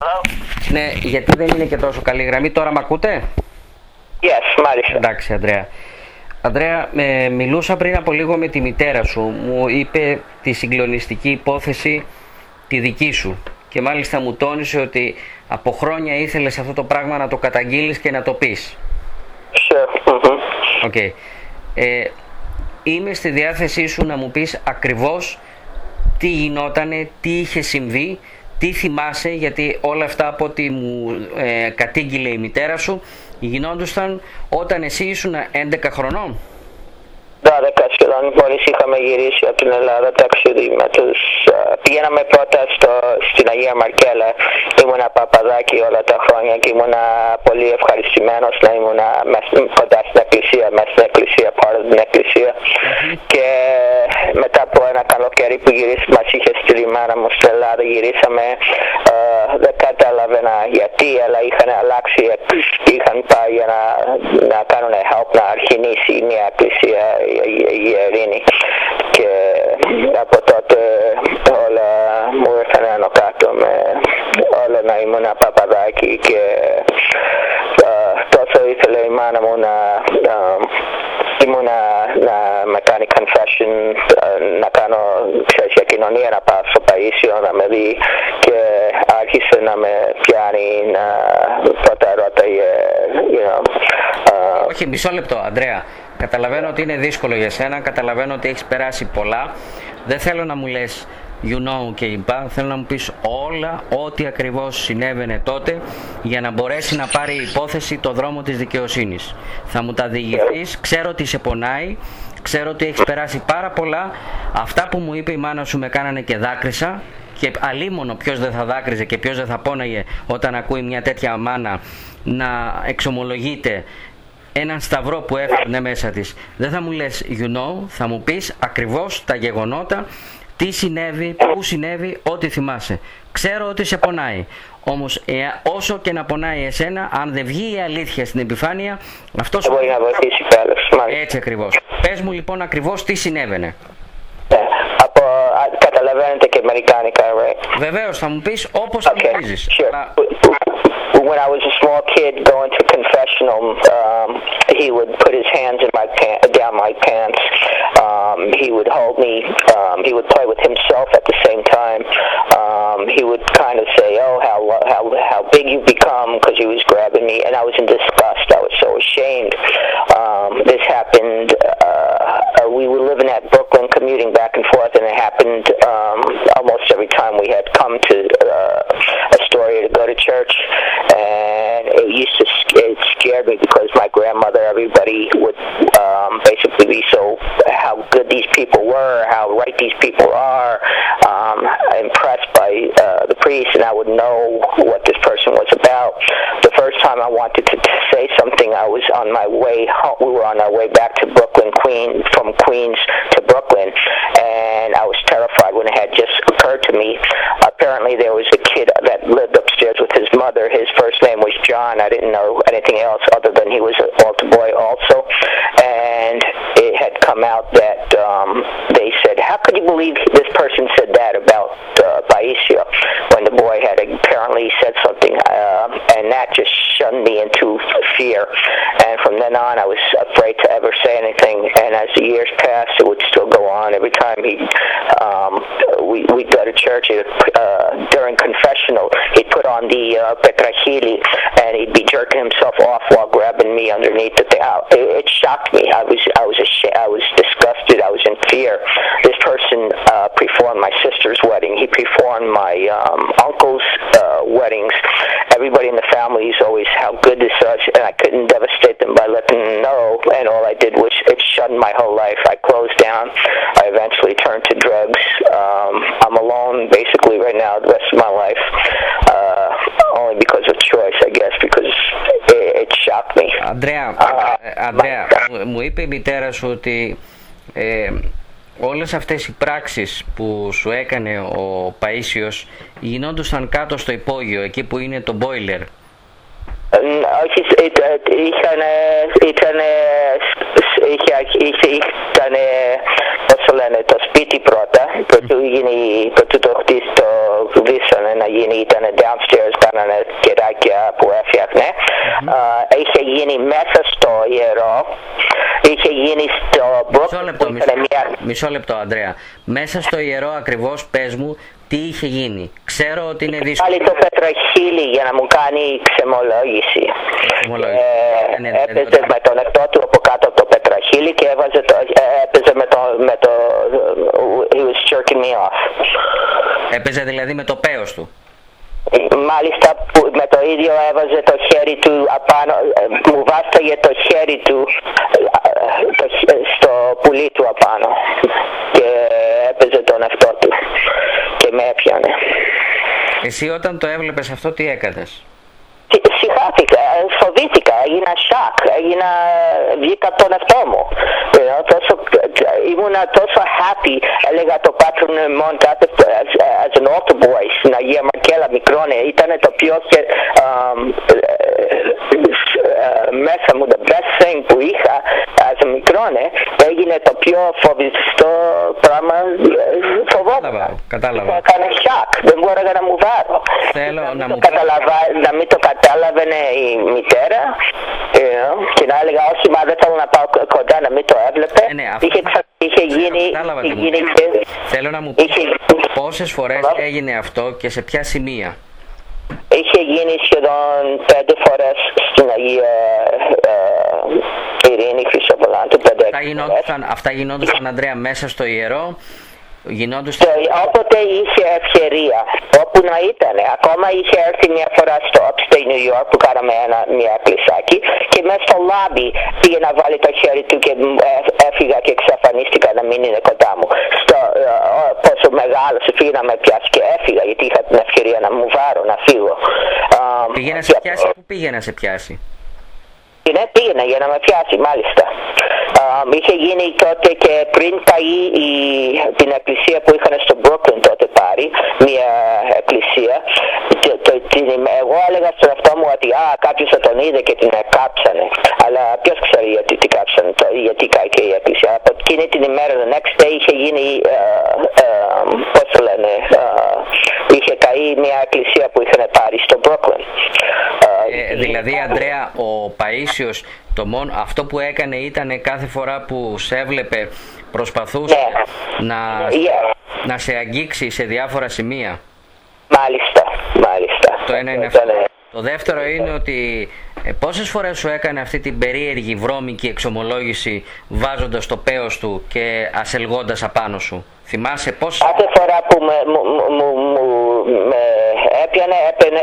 Ναι, γιατί δεν είναι και τόσο καλή γραμμή. Τώρα μ' ακούτε? Yes, μάλιστα. Εντάξει, Ανδρέα. Ανδρέα, μιλούσα πριν από λίγο με τη μητέρα σου. Μου είπε τη συγκλονιστική υπόθεση τη δική σου. Και μάλιστα μου τόνισε ότι από χρόνια ήθελες αυτό το πράγμα να το καταγγείλεις και να το πεις. Sure. Okay. Είμαι στη διάθεσή σου να μου πεις ακριβώς τι γινότανε, τι είχε συμβεί, τι θυμάσαι, γιατί όλα αυτά από ό,τι μου κατήγγειλε η μητέρα σου γινόντουσαν όταν εσύ ήσουν 11 χρονών. 12 σχεδόν, μόλις είχαμε γυρίσει από την Ελλάδα ταξίδι με τους... Πηγαίναμε πρώτα στην Αγία Μαρκέλα, ήμουνα παπαδάκι όλα τα χρόνια και ήμουνα πολύ ευχαριστημένος να ήμουνα κοντά στην εκκλησία, μέσα στην εκκλησία, πάρω την εκκλησία. Και μετά από ένα καλοκαίρι που μας είχε στείλει η μάνα μου στην Ελλάδα, γυρίσαμε, δεν κατάλαβαινα γιατί, αλλά είχαν αλλάξει, είχαν πάει για να κάνουν help, να αρχινήσει μια εκκλησία η Ειρήνη, και από τότε όλα μου ήρθαν άνω κάτω με όλα να ήμουν παπαδάκι, και τόσο ήθελε η μάνα μου να με κάνει confession, να κάνω, ξέρεις, για κοινωνία, να πάω στο Παΐσιο να με δει, και άρχισε να με πιάνει, πρώτα ρώταγε, Όχι, μισό λεπτό, Ανδρέα. Καταλαβαίνω ότι είναι δύσκολο για σένα, καταλαβαίνω ότι έχεις περάσει πολλά. Δεν θέλω να μου λες you know και λοιπά. Θέλω να μου πεις όλα, ό,τι ακριβώς συνέβαινε τότε, για να μπορέσει να πάρει η υπόθεση το δρόμο της δικαιοσύνης. Θα μου τα διηγηθείς, ξέρω ότι σε πονάει, ξέρω ότι έχεις περάσει πάρα πολλά. Αυτά που μου είπε η μάνα σου με κάνανε και δάκρυσα, και αλίμονο ποιος δεν θα δάκρυζε και ποιος δεν θα πόναγε όταν ακούει μια τέτοια μάνα να εξομολογείται έναν σταυρό που έφερνε μέσα της. Δεν θα μου λες you know, θα μου πεις ακριβώς τα γεγονότα, τι συνέβη, πού συνέβη, ό,τι θυμάσαι. Ξέρω ότι σε πονάει, όμως όσο και να πονάει εσένα, αν δεν βγει η αλήθεια στην επιφάνεια, αυτό σου μπορεί να βοηθήσει πάλι. Έτσι ακριβώς. Πες μου λοιπόν ακριβώς τι συνέβαινε. Καταλαβαίνετε και αμερικάνικα, right? Βεβαίως, θα μου πεις όπως θα νομίζεις. Sure. When I was a small kid going to confessional, he would put his hands in down my pants. He would hold me. He would play with himself at the same time. He would kind of say, "Oh, how big you become," because he was grabbing me, and I was in disgust. I was so ashamed. This happened. We were living at Brooklyn, commuting back and forth, and it happened almost every time we had come to Astoria to go to church. And it scared me because my grandmother, everybody would basically be so how good these people were, how right these people are, impressed by the priest, and I would know what this person was about. The first time I wanted to say something, I was on my way home. We were on our way back to Brooklyn, from Queens to Brooklyn, and I was terrified when it had just occurred to me. Apparently there was a kid that lived upstairs with his mother. His first name was John. I didn't know anything else other than he was an altar boy also. And it had come out that they said, "How could you believe this person said that about Paisio?" When the boy had apparently said something, and that just shunned me into fear. And from then on, I was afraid to ever say anything. And as the years passed, it would still go on. Every time we'd go to church, during confessional, he'd put on the petrachili, and he'd be jerking himself off while grabbing me underneath the thing. It shocked me. I was disgusted. I was in fear. This person performed my sister's wedding. He performed my uncle's weddings. Everybody in the family is always how good this is, and I couldn't devastate them by letting them know. And all I did was it shunned my whole life. I closed down. I eventually turned to drugs. I'm alone basically right now the rest of my life, only because of choice, I guess, because it shocked me. Ανδρέα, μου είπε η μητέρα σου ότι όλες αυτές οι πράξεις που σου έκανε ο Παΐσιος γινόντουσαν κάτω στο υπόγειο, εκεί που είναι το boiler. Ήταν, πώς το σπίτι πρώτα, προτού το χτίσει το βίσανε να γίνει, ήταν downstairs, κάνανε κεράκια που έφτιαχνε. Είχε γίνει μέσα στο ιερό, είχε γίνει στο Brooklyn. Μισό λεπτό, Ανδρέα. Μέσα στο ιερό ακριβώς, πες μου, τι είχε γίνει. Ξέρω ότι είναι δύσκολο. Πάλι το πετραχύλι για να μου κάνει ξεμολόγηση. Έπαιζε με τον εαυτό του από κάτω από το πετραχύλι και έπαιζε με το he was jerking me off. Έπαιζε δηλαδή με το πέος του. Μάλιστα με το ίδιο έβαζε το χέρι του απάνω, μου βάσταγε το χέρι του στο πουλί του απάνω και έπαιζε τον εαυτό του και με έπιανε. Εσύ όταν το έβλεπες αυτό τι έκανες? Συχάθηκα, φοβήθηκα, έγινα σοκ, βγήκα από τον εαυτό μου. Ήμουνα τόσο happy, έλεγα το Patron Mont as an altar boy στην Αγία Μαρκέλα Μικρόνε, ήταν το πιο μέσα μου, the best thing που είχα as a Μικρόνε, έγινε το πιο φοβιστό πράγμα, φοβόμουν. Κατάλαβα. Έκανε σοκ, δεν μπορούσα να μου βάρω. Θέλω να μην το κατάλαβαινε η μητέρα και να έλεγα όχι, μα δεν θέλω να πάω κοντά, να μην το έβλεπε. Είχε γίνει. Θέλω να μου πεις πόσες φορές έγινε αυτό και σε ποια σημεία? Είχε γίνει σχεδόν 5 φορές στην Αγία Ειρήνη Χρυσοβολάντου. Αυτά γινόντουσαν, Ανδρέα, μέσα στο ιερό? Όποτε είχε ευκαιρία, όπου να ήταν. Ακόμα είχε έρθει μια φορά στο Upstate New York που κάναμε μια κλεισάκι και μέσα στο λάμπι πήγε να βάλει το χέρι του και έφυγα και εξαφανίστηκα να μην είναι κοντά μου. Πόσο μεγάλο πήγε να με πιάσει και έφυγα γιατί είχα την ευκαιρία να μου βάρω, να φύγω. Πήγε να σε πιάσει? Πού πήγε να σε πιάσει? Ναι, πήγαινε για να με πιάσει, μάλιστα. Είχε γίνει τότε και πριν πάει την εκκλησία που είχαν στο Brooklyn τότε πάρει, μια εκκλησία. Εγώ έλεγα στον εαυτό μου ότι κάποιος θα τον είδε και την κάψανε. Αλλά ποιος ξέρει γιατί την κάψανε, γιατί καήκε η εκκλησία. Από εκείνη την ημέρα, the next day, είχε γίνει, πώς το λένε, είχε καεί μια εκκλησία που είχαν πάρει στο Brooklyn. Δηλαδή, Ανδρέα, ο Παΐσιος αυτό που έκανε ήταν κάθε φορά που σε έβλεπε προσπαθούσε να σε αγγίξει σε διάφορα σημεία. Μάλιστα. Το ένα είναι αυτό. Το δεύτερο είναι ότι πόσες φορές σου έκανε αυτή την περίεργη βρώμικη εξομολόγηση βάζοντας το πέος του και ασελγώντας απάνω σου? Θυμάσαι πόσες? Κάθε φορά που με έπιανε,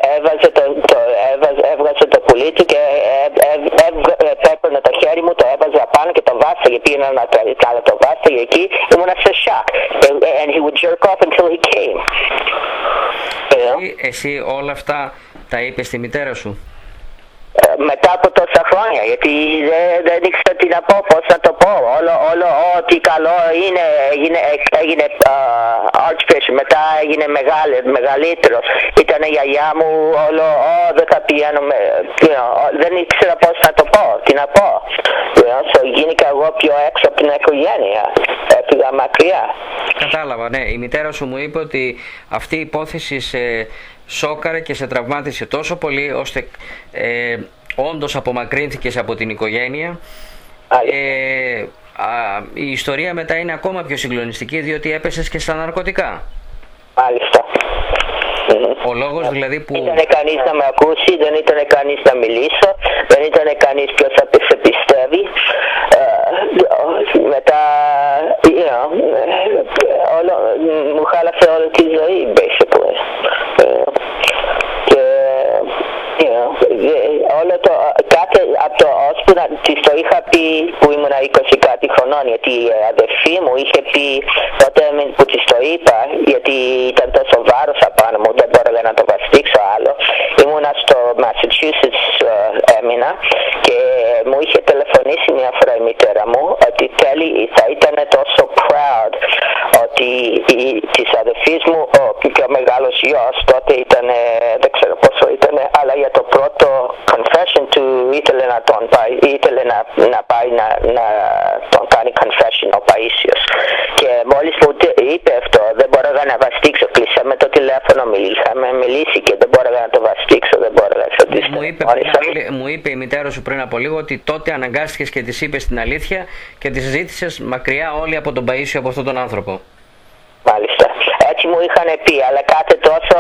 έβγαζε το πουλί του και έπαιρνε το χέρι μου, το έβαζε απάνω και το βάσταγε, πήγαινα να το βάσταγε εκεί, ήμουνα σε σοκ. And he would jerk off until he came. Εσύ όλα αυτά τα είπες στη μητέρα σου? Μετά από τόσα χρόνια, γιατί δεν ήξερα τι να πω, πώς να το πω. Όλο ό,τι καλό έγινε Archbishop, μετά έγινε μεγαλύτερος. Ήταν η γιαγιά μου, δεν θα πηγαίνουμε, δεν ήξερα πώς να το πω, τι να πω. Γίνηκα εγώ πιο έξω από την οικογένεια, έφυγα μακριά. Κατάλαβα, ναι. Η μητέρα σου μου είπε ότι αυτή η υπόθεση σε σόκαρε και σε τραυμάτισε τόσο πολύ ώστε όντως απομακρύνθηκες από την οικογένεια. Η ιστορία μετά είναι ακόμα πιο συγκλονιστική διότι έπεσες και στα ναρκωτικά. Μάλιστα. Ο λόγος δηλαδή που... Δεν ήταν κανείς να με ακούσει, δεν ήταν κανείς να μιλήσω, δεν ήταν κανείς ποιος θα σε πιστεύει. Μετά, μου χάλασε όλη τη ζωή, basically. Κάθε από το ώσπου της το είχα πει που ήμουν 20 κάτι χρονών, γιατί η αδερφή μου είχε πει τότε που της το είπα, γιατί ήταν τόσο βάρος απάνω μου, δεν μπορούσα να το βαστίξω άλλο. Ήμουνα στο Massachusetts, έμεινα και μου είχε τηλεφωνήσει μια φορά η μητέρα μου ότι θα ήταν τόσο proud ότι της αδερφής μου ο πιο μεγάλος γιος τότε ήταν, δεν ξέρω πόσο ήταν, αλλά για το πρώτο confession του ήθελε να τον πάει, να τον κάνει confession ο Παΐσιος. Και με το τηλέφωνο είχαμε μιλήσει και δεν μπόρεγα να το βαστίξω, δεν μπόρεγα. Μου είπε η μητέρα σου πριν από λίγο ότι τότε αναγκάστηκες και της είπες την αλήθεια και της ζήτησες μακριά όλοι από τον Παΐσιο, από αυτόν τον άνθρωπο. Μάλιστα. Έτσι μου είχαν πει, αλλά κάθε τόσο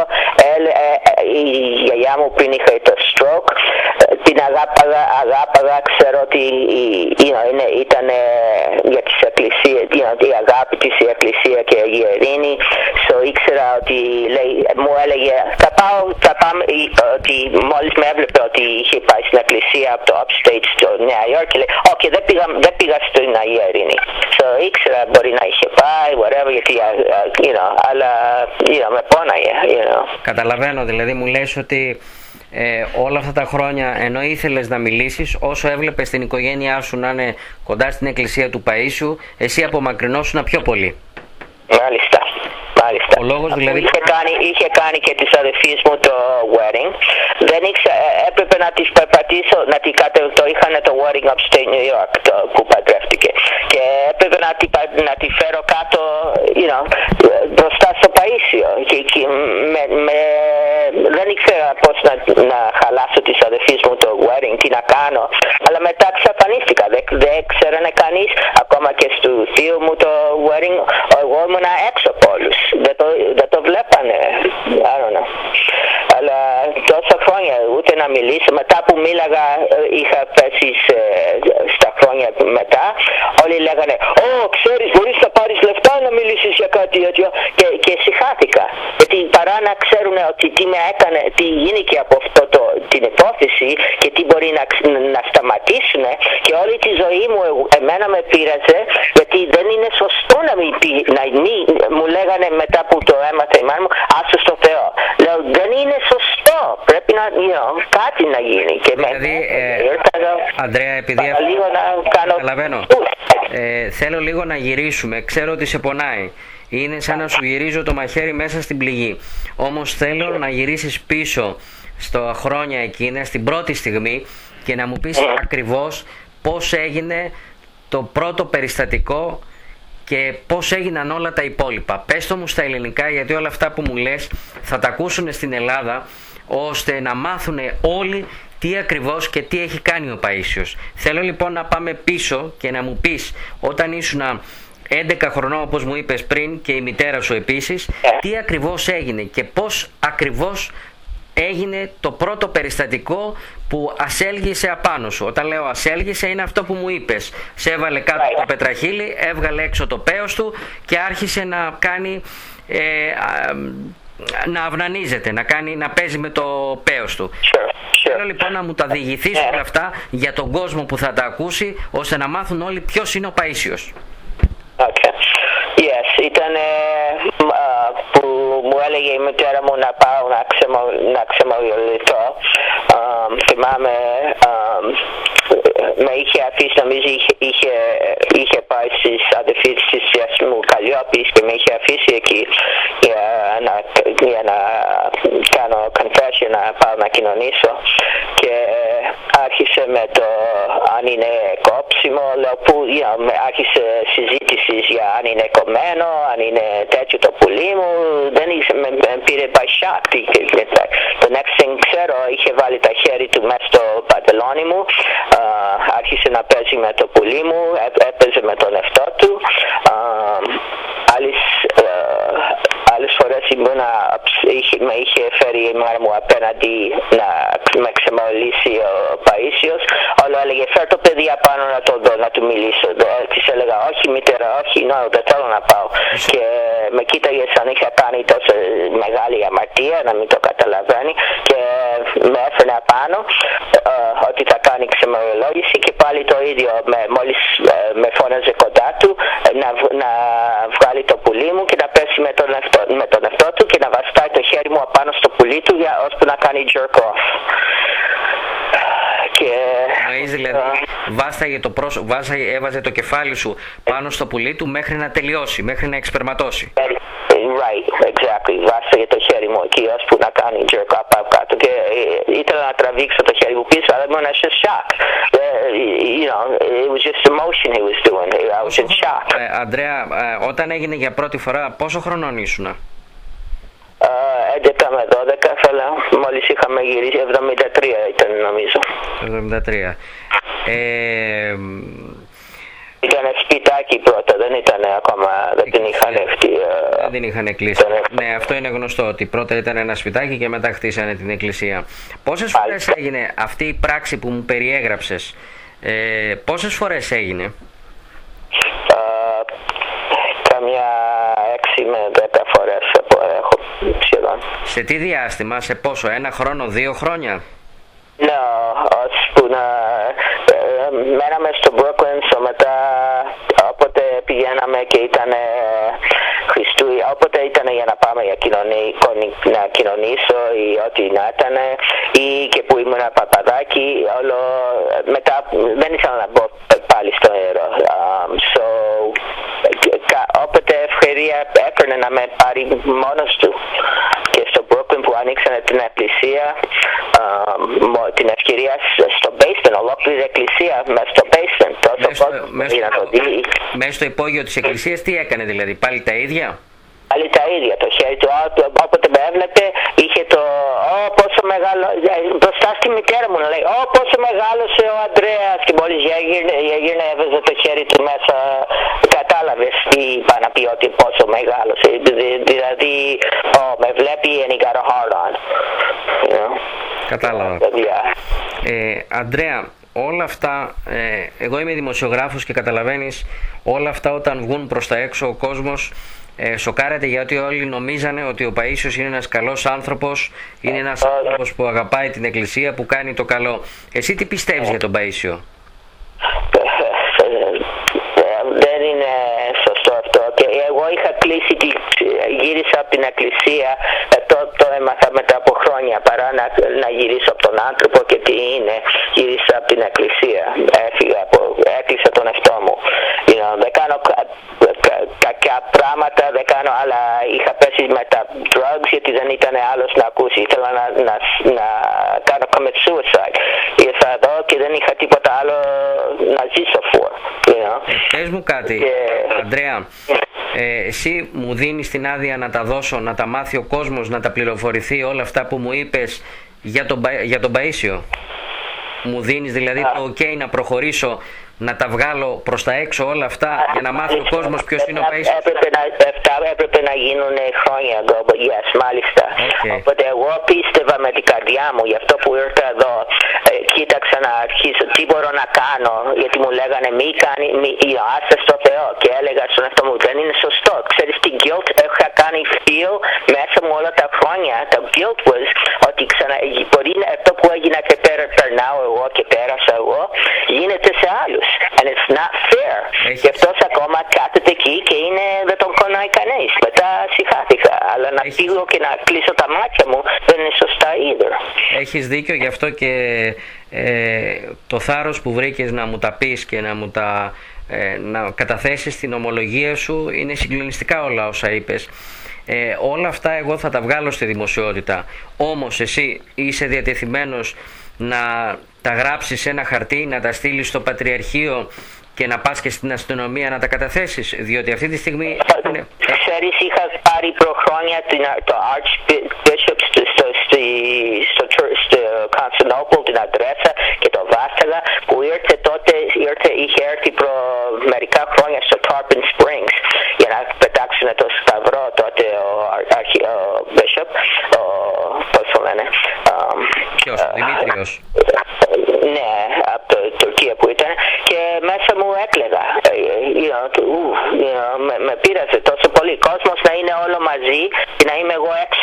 η γιαγιά μου πριν είχε το stroke, την αγάπαγα, ξέρω ότι ήταν για τις εκκλησίες, η αγάπη της η εκκλησία και η ειρήνη, ήξερα ότι μου έλεγε θα πάμε, ότι μόλις με έβλεπε ότι είχε πάει στην εκκλησία από το upstate στο Νέα Υόρκη, λέει, όχι δεν πήγα στην Αγία Ειρήνη. Ήξερα μπορεί να είχε πάει, whatever, γιατί αλλά με πόναγε. Καταλαβαίνω, δηλαδή μου λες ότι όλα αυτά τα χρόνια ενώ ήθελες να μιλήσεις, όσο έβλεπες την οικογένειά σου να είναι κοντά στην εκκλησία του Παΐσιου, εσύ απομακρυνόσουν πιο πολύ. Μάλιστα. Ο λόγος δηλαδή... είχε κάνει και της αδερφής μου το wedding. Δεν έπρεπε να της περπατήσω, το είχαν το wedding upstate New York, που παντρεύτηκε. Και έπρεπε να τη φέρω κάτω, μπροστά στο Παΐσιο. Και δεν ήξερα πώς να χαλάσω της αδερφής μου το wedding, τι να κάνω. Αλλά μετά εξαφανίστηκα. Δεν ξέρανε κανείς, ακόμα και στο θείο μου το wedding, εγώ ήμουν έξω από όλους. Δεν το βλέπανε. I don't know. Αλλά τόσα χρόνια ούτε να μιλήσω. Μετά που μίλαγα, είχα πέσει στα χρόνια μετά, όλοι λέγανε ξέρεις, μπορείς να πάρεις λεφτά να μιλήσεις για κάτι τέτοιο, και συχάθηκα. Γιατί παρά να ξέρουν ότι τι με έκανε, τι γίνηκε από αυτό την υπόθεση και τι μπορεί να σταματήσουν, και όλη τη ζωή μου εμένα με πείραζε, γιατί δεν είναι σωστό να μην μου λέγανε μετά που το έμαθα η μάνα μου, άσου στο Θεό. Λέω, δεν είναι σωστό, πρέπει να κάτι να γίνει. Και δηλαδή, Ανδρέα, επειδή λίγο να κάνω... Καταλαβαίνω. Θέλω λίγο να γυρίσουμε, ξέρω ότι σε πονάει. Είναι σαν να σου γυρίζω το μαχαίρι μέσα στην πληγή. Όμως θέλω να γυρίσεις πίσω στα χρόνια εκείνα, στην πρώτη στιγμή, και να μου πεις ακριβώς πώς έγινε το πρώτο περιστατικό και πώς έγιναν όλα τα υπόλοιπα. Πες το μου στα ελληνικά, γιατί όλα αυτά που μου λες θα τα ακούσουν στην Ελλάδα, ώστε να μάθουν όλοι τι ακριβώς και τι έχει κάνει ο Παΐσιος. Θέλω λοιπόν να πάμε πίσω και να μου πεις, όταν ήσουν 11 χρονών όπως μου είπες πριν, και η μητέρα σου επίσης, τι ακριβώς έγινε και πώς ακριβώς έγινε το πρώτο περιστατικό που ασέλγησε απάνω σου. Όταν λέω ασέλγησε, είναι αυτό που μου είπες. Σε έβαλε κάτω το πετραχύλι, έβγαλε έξω το πέος του και άρχισε να κάνει... να αυνανίζεται, να παίζει με το πέος του. Θέλω λοιπόν να μου τα διηγηθείς όλα αυτά για τον κόσμο που θα τα ακούσει, ώστε να μάθουν όλοι ποιος είναι ο Παΐσιος. Okay. Yes, ήταν που μου έλεγε η μητέρα μου να πάω να ξεμοριοληθώ. Θυμάμαι με είχε αφήσει, νομίζω είχε πάει στις αδερφίες της μου Καλλιόπης και με είχε αφήσει εκεί για να κάνω confession, να πάω να κοινωνήσω, και άρχισε με το αν είναι κόψιμο, άρχισε συζήτηση για αν είναι κομμένο, αν είναι τέτοιο το πουλί μου. Δεν με πήρε by shock. Το next thing ξέρω, είχε βάλει τα χέρια του μέσα στο παντελόνι μου, άρχισε να παίζει με το πουλί μου, έπαιζε με τον εαυτό του. Άλλες φορές με είχε φέρει η μάνα μου απέναντι να με ξεμολύσει ο Παΐσιος. Όλο έλεγε, φέρ το παιδί απάνω να το δω, να του μιλήσω. Της έλεγα, όχι μητέρα, όχι, δεν θέλω να πάω. Και με κοίταγε σαν είχα κάνει τόσο μεγάλη αμαρτία, να μην το καταλαβαίνει, και με έφερε απάνω ότι θα κάνει ξεμολόγηση, και πάλι το ίδιο, μόλις με φώναζε κοντά του να βγάλει το πουλί μου και να πέσει με τον εαυτό του και να βαστάει το χέρι μου απάνω στο πουλί του, ώσπου να κάνει jerk off. Δηλαδή έβαζε το κεφάλι σου πάνω στο πουλί του μέχρι να τελειώσει, μέχρι να εξπερματώσει. Right, exactly. Βάσταγε το χέρι μου εκεί ώσπου να κάνει jerk off από κάτω, και ήθελα να τραβήξω το χέρι μου πίσω, αλλά ήμουν just shocked. It was just emotion he was doing. I was in shock. Ανδρέα, όταν έγινε για πρώτη φορά, πόσο χρονών ήσουνα? 11 με 12 θα λέω. Μόλις είχαμε γυρίσει, 73 ήταν νομίζω. 73. Ήταν σπιτάκι πρώτα, δεν ήταν ακόμα, δεν την είχαν δεν την είχαν κλείσει. Ναι, αυτό είναι γνωστό, ότι πρώτα ήταν ένα σπιτάκι και μετά χτίσανε την εκκλησία. Πόσες φορές έγινε αυτή η πράξη που μου περιέγραψες, πόσες φορές έγινε? Καμιά 6 με 10 φορές έχω σχεδόν. Σε τι διάστημα, σε πόσο, 1 χρόνο, 2 χρόνια? Ναι, ώσπου να μέναμε στο Brooklyn, μετά όποτε πηγαίναμε και ήταν Χριστούγεννα, όποτε ήταν για να πάμε να κοινωνήσω ή ό,τι να ήταν, ή και που ήμουν παπαδάκι, μετά δεν ήθελα να μπω πάλι στο νερό. Όποτε ευκαιρία έπαιρνε να με πάρει μόνος του, και στο Brooklyn που ανοίξανε την εκκλησία, την ευκαιρία στο basement, ολόκληρη εκκλησία μέσα στο basement. Μέσα στο υπόγειο της εκκλησίας τι έκανε δηλαδή, πάλι τα ίδια? Πάλι τα ίδια, το χέρι του, όποτε με έβλεπε είχε το πόσο μεγάλο, μπροστά στη μητέρα μου να λέει πόσο μεγάλωσε ο Ανδρέας, και μόλις έγειρνε έβαζε το χέρι του μέσα, κατάλαβες τι είπα να πει, ότι πόσο μεγάλωσε, δηλαδή με βλέπει and he got a hard on. Κατάλαβα. Ανδρέα, όλα αυτά, εγώ είμαι δημοσιογράφος και καταλαβαίνεις, όλα αυτά όταν βγουν προς τα έξω ο κόσμος σοκάρεται, γιατί όλοι νομίζανε ότι ο Παΐσιος είναι ένας καλός άνθρωπος, είναι ένας άνθρωπος που αγαπάει την εκκλησία, που κάνει το καλό. Εσύ τι πιστεύεις για τον Παΐσιο? Δεν είναι σωστό αυτό, και εγώ είχα κλείσει, γύρισα από την εκκλησία, το έμαθα μετά από χρόνια, παρά να γυρίσω από τον άνθρωπο και τι είναι, γύρισα από την εκκλησία, έκλεισα τον εαυτό μου. Δεν κάνω κακιά πράγματα, δεν κάνω, αλλά είχα πέσει με τα drugs γιατί δεν ήταν άλλος να ακούσει, ήθελα να κάνω commit suicide. Ήρθα εδώ και δεν είχα τίποτα άλλο να ζήσω for. Πες μου κάτι, Ανδρέα, εσύ μου δίνεις την άδεια να τα δώσω, να τα μάθει ο κόσμος, να τα πληροφορηθεί όλα αυτά που μου είπες για τον Παΐσιο? Μου δίνεις δηλαδή το ok να προχωρήσω, να τα βγάλω προς τα έξω όλα αυτά, για να μάθει ο κόσμος ποιος είναι ο Παΐσιος? Έπρεπε να γίνουν χρόνια ago, but yes, μάλιστα. Οπότε εγώ πίστευα με την καρδιά μου, γι' αυτό που ήρθα εδώ, κοίταξα να αρχίσω τι μπορώ να κάνω, γιατί μου λέγανε άσε στο Θεό, και έλεγα στον εαυτό μου δεν είναι σωστό. Ξέρεις τι guilt είχα κάνει feel μέσα μου όλα τα χρόνια? Το guilt was ότι μπορεί αυτό που έγινα και περνάω εγώ και πέρασα εγώ, γίνεται σε άλλους. And it's not fair. Και αυτός ακόμα κάθεται εκεί και δεν τον κονάει κανείς. Μετά συχάθηκα. Αλλά να φύγω και να κλείσω τα μάτια μου δεν είναι σωστά either. Έχεις δίκιο, γι' αυτό και το θάρρος που βρήκες να μου τα πεις και να καταθέσεις την ομολογία σου, είναι συγκλονιστικά όλα όσα είπες. Όλα αυτά εγώ θα τα βγάλω στη δημοσιότητα. Όμως εσύ είσαι διατεθειμένος να τα γράψεις σε ένα χαρτί, να τα στείλεις στο Πατριαρχείο και να πας και στην αστυνομία να τα καταθέσεις? Διότι αυτή τη στιγμή... Ξέρεις, είχα πάρει προχρόνια το Archbishop στο Constantinople την αδρέσα και το βάσταγα, που ήρθε τότε, είχε έρθει μερικά χρόνια στο Tarpon Springs για να πετάξουν το σταυρό τότε ο Bishop, πώς το λένε, ποιος, ο Δημήτριος? Ναι, από το Τουρκία που ήταν, και μέσα μου έκλαιγα. Με πείραζε τόσο πολύ. Κόσμος να είναι όλο μαζί και να είμαι εγώ έξω.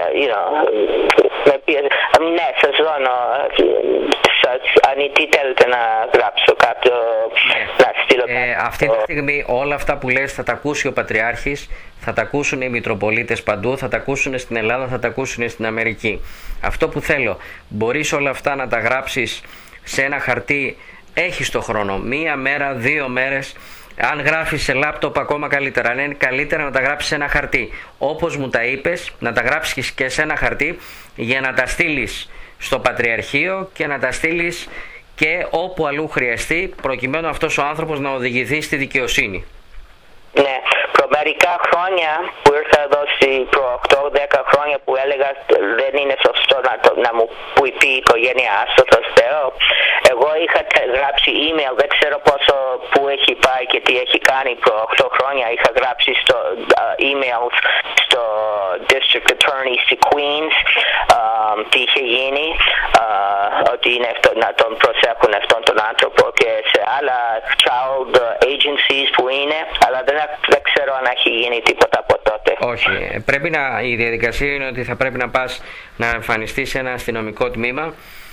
Με πείραζε. Ναι, σας δώνω. Αν τι θέλετε να γράψω κάποιο, να στείλω κάποιο. Αυτή τη στιγμή όλα αυτά που λες θα τα ακούσει ο Πατριάρχης, θα τα ακούσουν οι Μητροπολίτες παντού, θα τα ακούσουν στην Ελλάδα, θα τα ακούσουν στην Αμερική. Αυτό που θέλω, μπορείς όλα αυτά να τα γράψεις σε ένα χαρτί, έχεις το χρόνο, 1 μέρα, 2 μέρες. Αν γράφεις σε λάπτοπ ακόμα καλύτερα, αν είναι καλύτερα να τα γράψεις σε ένα χαρτί. Όπως μου τα είπες, να τα γράψεις και σε ένα χαρτί για να τα στείλεις στο Πατριαρχείο και να τα στείλεις και όπου αλλού χρειαστεί, προκειμένου αυτός ο άνθρωπος να οδηγηθεί στη δικαιοσύνη. Ναι, μερικά χρόνια που ήρθα εδώ προ 8-10 χρόνια που έλεγα δεν είναι σωστό να μου πει η οικογένεια άστο το Θεό, εγώ είχα γράψει email, δεν ξέρω πόσο που έχει πάει και τι έχει κάνει προ 8 χρόνια, είχα γράψει στο email στο District Attorney στη Queens τι είχε γίνει, ότι είναι να τον προσέχουν αυτόν τον άνθρωπο και σε άλλα child agencies που είναι, αλλά δεν ξέρω αν έχει γίνει τίποτα από τότε. Όχι, η διαδικασία είναι ότι θα πρέπει να πας να εμφανιστείς σε ένα αστυνομικό τμήμα,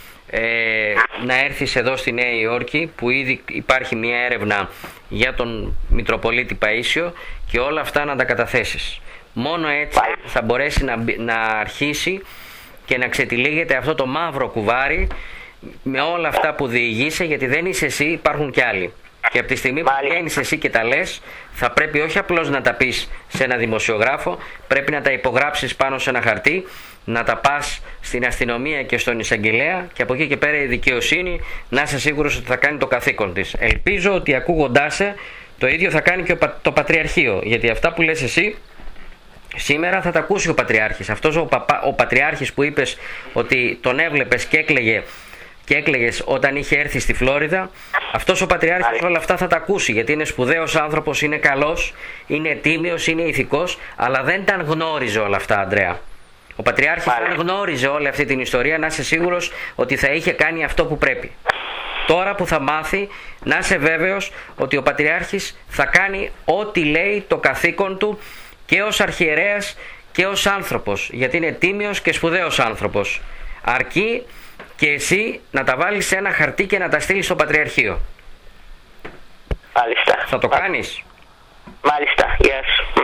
να έρθεις εδώ στη Νέα Υόρκη που ήδη υπάρχει μια έρευνα για τον Μητροπολίτη Παΐσιο και όλα αυτά να τα καταθέσεις. Μόνο έτσι θα μπορέσει να αρχίσει και να ξετυλίγεται αυτό το μαύρο κουβάρι με όλα αυτά που διηγείσαι, γιατί δεν είσαι εσύ, υπάρχουν κι άλλοι. Και από τη στιγμή που βγαίνεις εσύ και τα λες, θα πρέπει όχι απλώς να τα πεις σε ένα δημοσιογράφο, πρέπει να τα υπογράψεις πάνω σε ένα χαρτί, να τα πας στην αστυνομία και στον εισαγγελέα και από εκεί και πέρα η δικαιοσύνη να είσαι σίγουρος ότι θα κάνει το καθήκον της. Ελπίζω ότι ακούγοντάς σε το ίδιο θα κάνει και το Πατριαρχείο, γιατί αυτά που λες εσύ σήμερα θα τα ακούσει ο Πατριάρχης. Αυτός ο Πατριάρχης που είπες ότι τον έβλεπες και έκλαιγες όταν είχε έρθει στη Φλόριδα, αυτός ο Πατριάρχης όλα αυτά θα τα ακούσει, γιατί είναι σπουδαίος άνθρωπος, είναι καλός, είναι τίμιος, είναι ηθικός, αλλά δεν τα γνώριζε όλα αυτά, Ανδρέα. Ο Πατριάρχης αν γνώριζε όλη αυτή την ιστορία, να είσαι σίγουρος ότι θα είχε κάνει αυτό που πρέπει. Τώρα που θα μάθει, να είσαι βέβαιος ότι ο Πατριάρχης θα κάνει ό,τι λέει το καθήκον του και ως αρχιερέας και ως άνθρωπος, γιατί είναι τίμιος και σπουδαίος άνθρωπος. Αρκεί και εσύ να τα βάλεις σε ένα χαρτί και να τα στείλεις στο Πατριαρχείο. Μάλιστα. Θα το κάνεις? Μάλιστα, yes.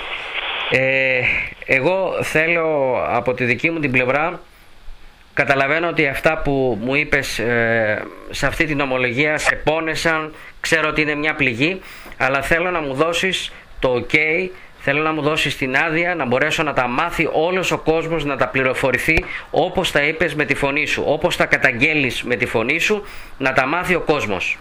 Εγώ θέλω από τη δική μου την πλευρά, καταλαβαίνω ότι αυτά που μου είπες σε αυτή την ομολογία σε πόνεσαν, ξέρω ότι είναι μια πληγή, αλλά θέλω να μου δώσεις το ok, θέλω να μου δώσεις την άδεια να μπορέσω να τα μάθει όλος ο κόσμος, να τα πληροφορηθεί όπως τα είπες με τη φωνή σου, όπως τα καταγγέλεις με τη φωνή σου, να τα μάθει ο κόσμος.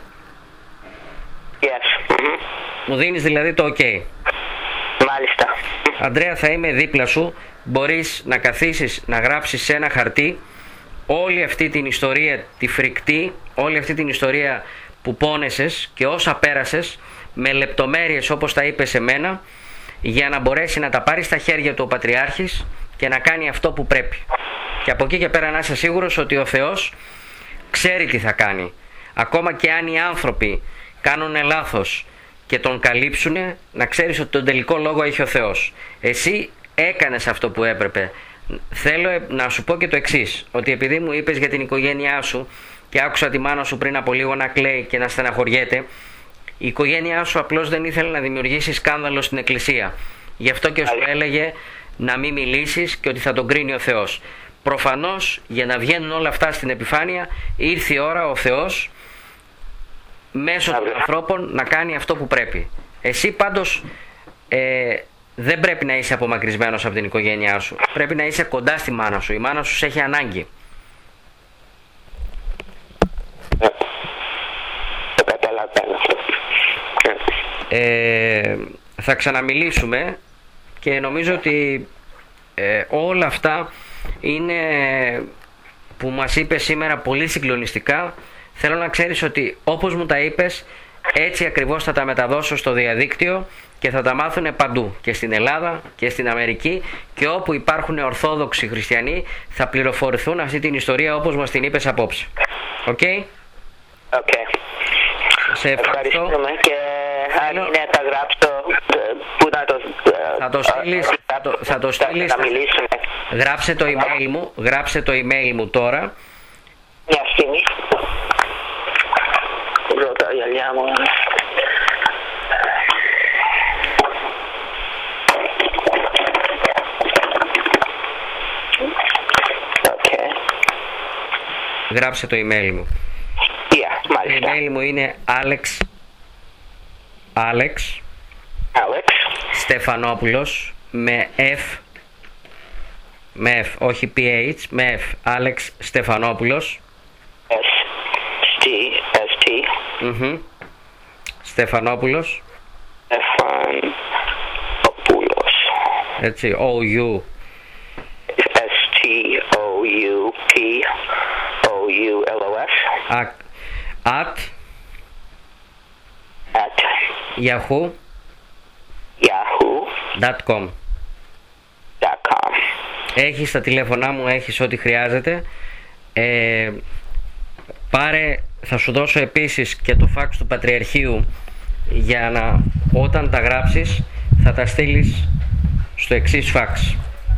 Yes. Μου δίνεις δηλαδή το ok? Μάλιστα. Ανδρέα, θα είμαι δίπλα σου, μπορείς να καθίσεις να γράψεις σε ένα χαρτί όλη αυτή την ιστορία, τη φρικτή, όλη αυτή την ιστορία που πόνεσες και όσα πέρασες με λεπτομέρειες όπως τα είπες σε μένα, για να μπορέσει να τα πάρει στα χέρια του ο Πατριάρχης και να κάνει αυτό που πρέπει. Και από εκεί και πέρα να είσαι σίγουρος ότι ο Θεός ξέρει τι θα κάνει. Ακόμα και αν οι άνθρωποι κάνουν λάθος και τον καλύψουνε, να ξέρεις ότι τον τελικό λόγο έχει ο Θεός. Εσύ έκανες αυτό που έπρεπε. Θέλω να σου πω και το εξής, ότι επειδή μου είπες για την οικογένειά σου και άκουσα τη μάνα σου πριν από λίγο να κλαίει και να στεναχωριέται, η οικογένειά σου απλώς δεν ήθελε να δημιουργήσει σκάνδαλο στην εκκλησία. Γι' αυτό και σου έλεγε να μην μιλήσεις και ότι θα τον κρίνει ο Θεός. Προφανώς για να βγαίνουν όλα αυτά στην επιφάνεια ήρθε η ώρα ο Θεός μέσω των ανθρώπων να κάνει αυτό που πρέπει. Εσύ πάντως δεν πρέπει να είσαι απομακρυσμένος από την οικογένειά σου. Πρέπει να είσαι κοντά στη μάνα σου. Η μάνα σου σε έχει ανάγκη. Το καταλαβαίνω. Θα ξαναμιλήσουμε και νομίζω ότι όλα αυτά είναι που μας είπες σήμερα πολύ συγκλονιστικά. Θέλω να ξέρεις ότι όπως μου τα είπες, έτσι ακριβώς θα τα μεταδώσω στο διαδίκτυο και θα τα μάθουν παντού, και στην Ελλάδα και στην Αμερική, και όπου υπάρχουν ορθόδοξοι χριστιανοί θα πληροφορηθούν αυτή την ιστορία όπως μας την είπες απόψε. Οκ? Σε ευχαριστώ. Και αν είναι θα γράψω που να το... Θα το στείλεις. Γράψε το email μου τώρα. Μια στιγμή. Ρώτα η γυαλιά μου. Γράψε το email μου. Μάλιστα. Το email μου είναι Alex Στεφανόπουλος με F, όχι PH, με F, Alex Στεφανόπουλος S-T Στεφανόπουλος Έτσι, OU. STOUPOULOS. At yahoo.com. Έχεις τα τηλέφωνά μου, έχεις ό,τι χρειάζεται. Πάρε, θα σου δώσω επίσης και το φάξ του Πατριαρχείου για να, όταν τα γράψεις, θα τα στείλεις στο εξής φάξ.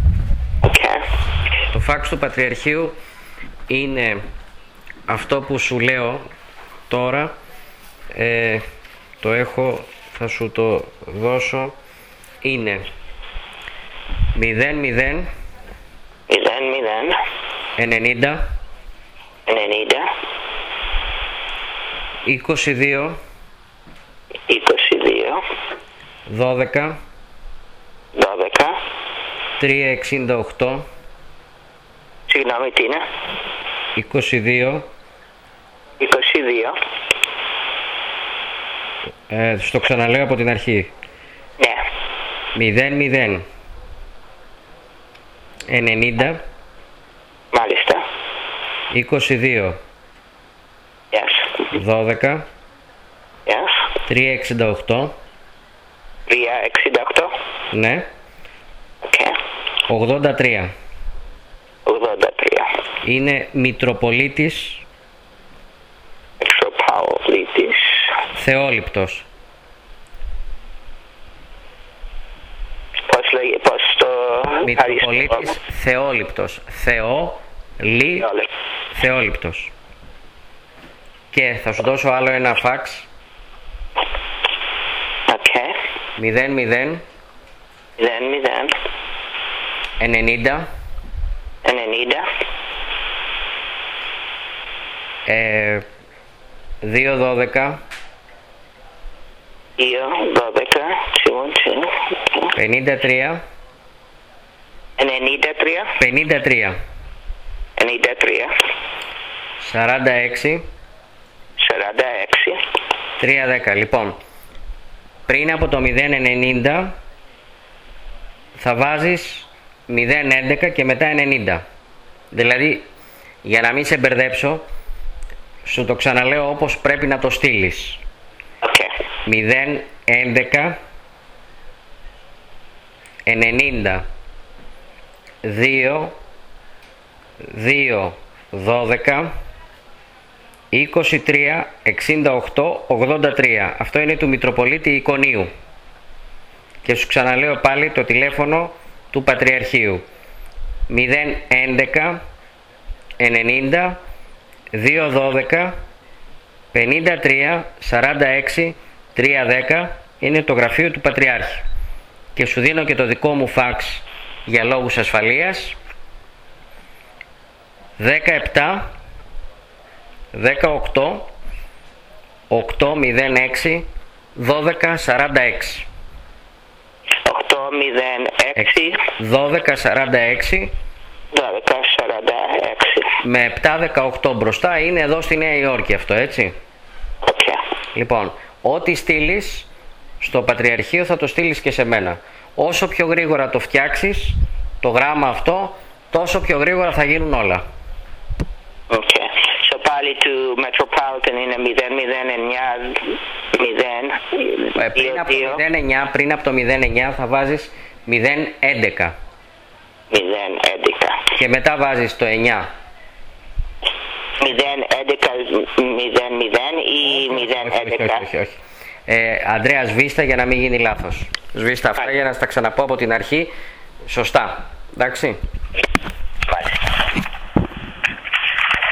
Το φάξ του Πατριαρχείου είναι αυτό που σου λέω τώρα. Το έχω, θα σου το δώσω. Είναι 00 90 22 12 368. Συγγνώμη, τι είναι? 22. Στο ξαναλέω από την αρχή. Ναι. 00 90 Μάλιστα. 22 Yes. 12 Yes. 368. 368. Ναι. Okay. 83. 83. Είναι Μητροπολίτης Θεόληπτος. Πώς λέγει, πώς το... Μητροπολίτης Θεόληπτος. Θεόληπτος. Και θα σου δώσω άλλο ένα φάξ. 00 90 212 53 46 310. Λοιπόν, πριν από το 090 θα βάζεις 011 και μετά 90. Δηλαδή, για να μην σε μπερδέψω, σου το ξαναλέω όπως πρέπει να το στείλεις. 011 90 2 12 23 68 83. Αυτό είναι του Μητροπολίτη Εικονίου. Και σου ξαναλέω πάλι το τηλέφωνο του Πατριαρχείου. 011 90 212 53 46 310. Είναι το γραφείο του Πατριάρχη. Και σου δίνω και το δικό μου φάξ για λόγους ασφαλείας. 17 18 806 1246. 1246 με 718 μπροστά. Είναι εδώ στη Νέα Υόρκη αυτό, έτσι. Λοιπόν, ό,τι στείλεις στο Πατριαρχείο θα το στείλεις και σε μένα. Όσο πιο γρήγορα το φτιάξεις το γράμμα αυτό, τόσο πιο γρήγορα θα γίνουν όλα. Πάλι του Metropolitan είναι 009 πριν από το 09 θα βάζεις 011 και μετά βάζεις το 9. 011 ή 011? Όχι. Ανδρέα, σβήστα για να μην γίνει λάθος. Σβήστα αυτά για να στα ξαναπώ από την αρχή σωστά. Εντάξει.